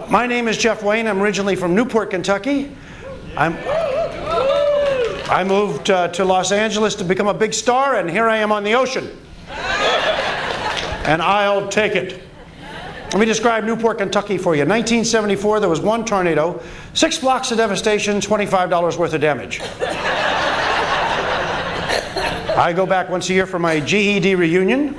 My name is Jeff Wayne. I'm originally from Newport, Kentucky. I moved to Los Angeles to become a big star, and here I am on the ocean. And I'll take it. Let me describe Newport, Kentucky for you. 1974, there was one tornado, 6 blocks of devastation, $25 worth of damage. I go back once a year for my GED reunion.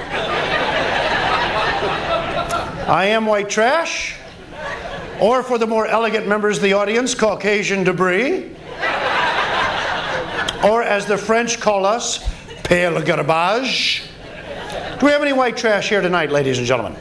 I am white trash, or for the more elegant members of the audience, Caucasian debris, or as the French call us, pale garbage. Do we have any white trash here tonight, ladies and gentlemen?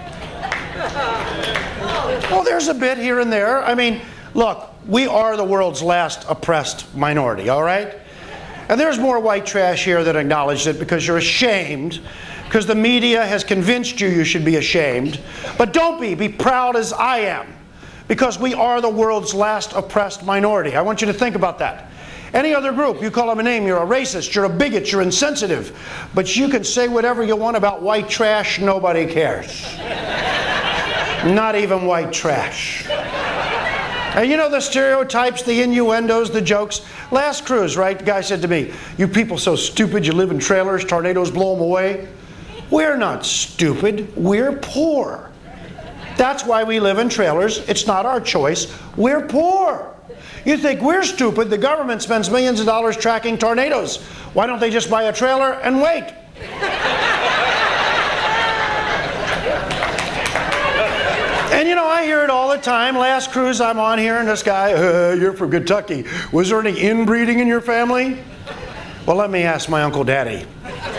Well, there's a bit here and there. I mean, look, we are the world's last oppressed minority, all right? And there's more white trash here that acknowledge it because you're ashamed, because the media has convinced you should be ashamed. But don't be. Be proud as I am, because we are the world's last oppressed minority. I want you to think about that. Any other group, you call them a name, you're a racist, you're a bigot, you're insensitive. But you can say whatever you want about white trash, nobody cares. Not even white trash. And you know the stereotypes, the innuendos, the jokes. Last cruise, right, the guy said to me, "You people so stupid, you live in trailers, tornadoes blow them away." We're not stupid, we're poor. That's why we live in trailers. It's not our choice, we're poor. You think we're stupid, the government spends millions of dollars tracking tornadoes. Why don't they just buy a trailer and wait? And you know, I hear it all the time. Last cruise I'm on here, and this guy, "You're from Kentucky. Was there any inbreeding in your family?" Well, let me ask my Uncle Daddy.